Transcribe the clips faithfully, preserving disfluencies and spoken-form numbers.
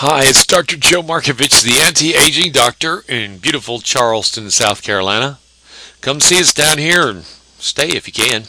Hi, it's Doctor Joe Markovich, the anti-aging doctor in beautiful Charleston, South Carolina. Come see us down here and stay if you can.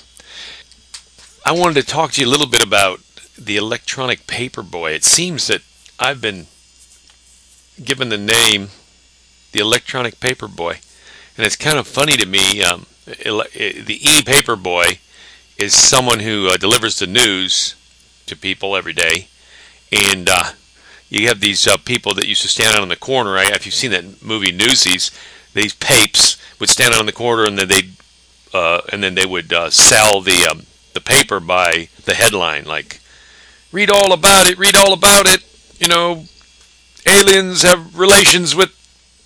I wanted to talk to you a little bit about the electronic paperboy. It seems that I've been given the name the electronic paperboy, and it's kind of funny to me. Um, ele- the e-paperboy is someone who uh, delivers the news to people every day, and uh, you have these uh, people that used to stand out on the corner. Right? If you've seen that movie Newsies, these papes would stand out on the corner, and then they uh, and then they would uh, sell the um, the paper by the headline, like "Read all about it, read all about it." You know, aliens have relations with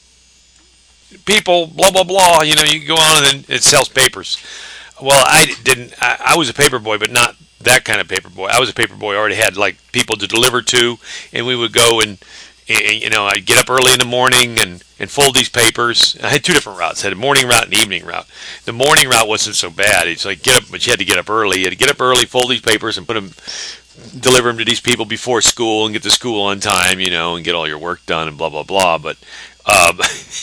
people. Blah blah blah. You know, you go on and then it sells papers. Well, I didn't. I, I was a paper boy, but not that kind of paper boy. I was a paper boy. I already had like people to deliver to, and we would go and, and you know, I'd get up early in the morning and, and fold these papers. I had two different routes. I had a morning route and an evening route. The morning route wasn't so bad. It's like get up, but you had to get up early. You had to get up early, fold these papers, and put them, deliver them to these people before school, and get to school on time, you know, and get all your work done and blah blah blah. But um,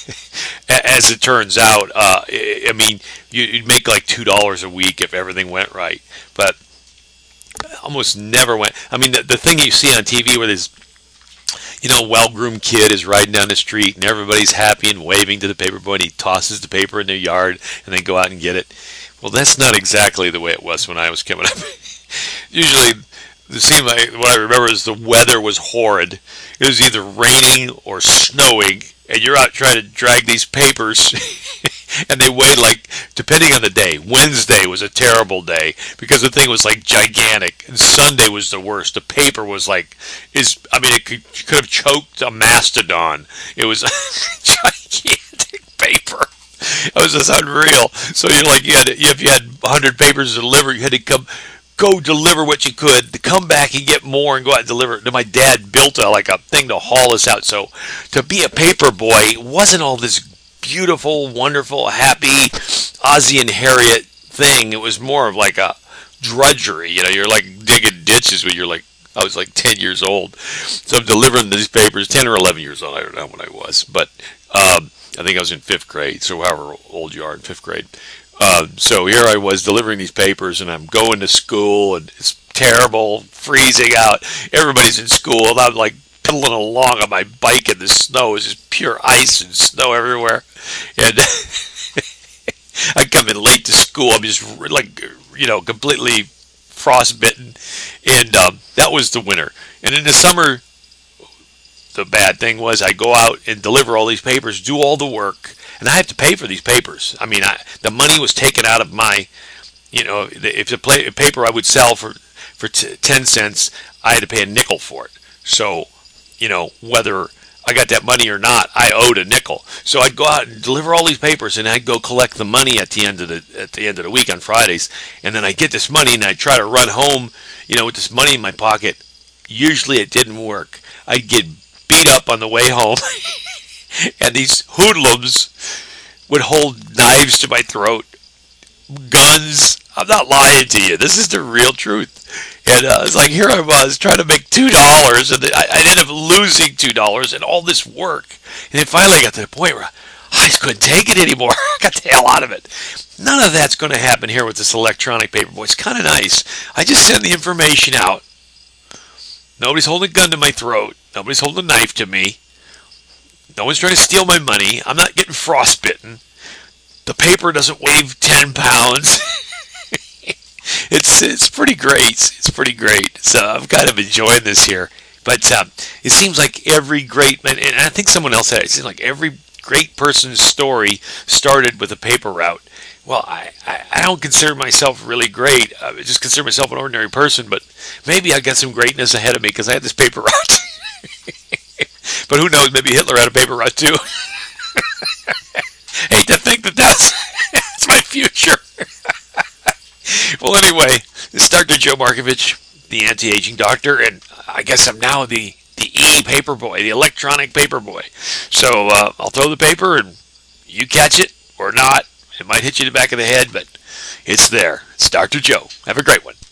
as it turns out, uh, I mean, you'd make like two dollars a week if everything went right, but almost never went. I mean, the, the thing you see on T V where this, you know, well-groomed kid is riding down the street and everybody's happy and waving to the paper boy and he tosses the paper in their yard and then go out and get it. Well, that's not exactly the way it was when I was coming up. Usually, it seemed like what I remember is the weather was horrid. It was either raining or snowing, and you're out trying to drag these papers, and they weighed like, depending on the day. Wednesday was a terrible day because the thing was like gigantic, and Sunday was the worst. The paper was like, is I mean, it could, could have choked a mastodon. It was gigantic paper. It was just unreal. So you're like, you had to, if you had one hundred papers to deliver, you had to come. Go deliver what you could, to come back and get more and go out and deliver. Then my dad built a, like a thing to haul us out. So to be a paper boy wasn't all this beautiful, wonderful, happy Ozzie and Harriet thing. It was more of like a drudgery. You know, you're like digging ditches when you're like, I was like ten years old. So I'm delivering these papers, ten or eleven years old. I don't know when I was, but um, I think I was in fifth grade. So however old you are in fifth grade. Uh, so here I was delivering these papers, and I'm going to school, and it's terrible, freezing out. Everybody's in school, and I'm like pedaling along on my bike in the snow. It's just pure ice and snow everywhere. And I come in late to school. I'm just like, you know, completely frostbitten. And um, that was the winter. And in the summer, the bad thing was I go out and deliver all these papers, do all the work, and I have to pay for these papers. I mean, I, the money was taken out of my, you know, if the play, paper I would sell for for t- ten cents, I had to pay a nickel for it. So, you know, whether I got that money or not, I owed a nickel. So I'd go out and deliver all these papers, and I'd go collect the money at the end of the at the end of the week on Fridays, and then I get this money, and I try to run home, you know, with this money in my pocket. Usually, it didn't work. I'd get beat up on the way home. And these hoodlums would hold knives to my throat, guns. I'm not lying to you. This is the real truth. And uh, it's like, here I was trying to make two dollars, and I, I ended up losing two dollars and all this work. And then finally I got to the point where I just couldn't take it anymore. I got the hell out of it. None of that's going to happen here with this electronic paperboy. It's kind of nice. I just send the information out. Nobody's holding a gun to my throat. Nobody's holding a knife to me. No one's trying to steal my money. I'm not getting frostbitten. The paper doesn't weigh ten pounds. it's it's pretty great. It's pretty great. So I'm kind of enjoying this here. But uh, it seems like every great, and I think someone else said it, it seems like every great person's story started with a paper route. Well, I, I, I don't consider myself really great. I just consider myself an ordinary person, but maybe I got some greatness ahead of me because I had this paper route. But who knows, maybe Hitler had a paper route too. Hate to think that that's, that's my future. Well, anyway, this is Doctor Joe Markovich, the anti-aging doctor, and I guess I'm now the, the e-paperboy, the electronic paperboy. So uh, I'll throw the paper and you catch it or not. It might hit you in the back of the head, but it's there. It's Doctor Joe. Have a great one.